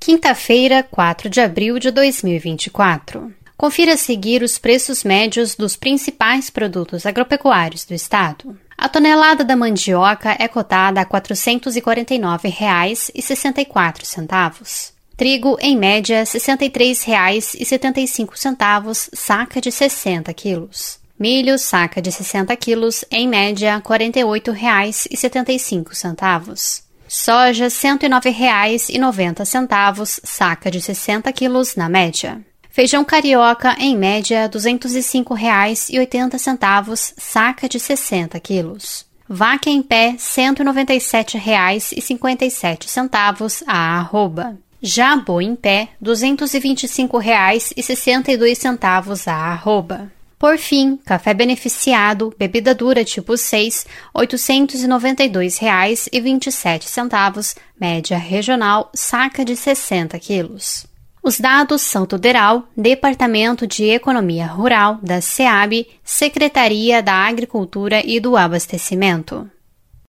Quinta-feira, 4 de abril de 2024. Confira a seguir os preços médios dos principais produtos agropecuários do estado. A tonelada da mandioca é cotada a R$ 449,64. Trigo, em média, R$ 63,75, saca de 60 quilos. Milho, saca de 60 quilos, em média, R$ 48,75. Soja, R$ 109,90, saca de 60 quilos, na média. Feijão carioca, em média, R$ 205,80, saca de 60 quilos. Vaca em pé, R$ 197,57 a arroba. Já boi em pé, R$ 225,62 a arroba. Por fim, café beneficiado, bebida dura tipo 6, R$ 892,27, média regional, saca de 60 quilos. Os dados são do DERAL, Departamento de Economia Rural, da SEAB, Secretaria da Agricultura e do Abastecimento.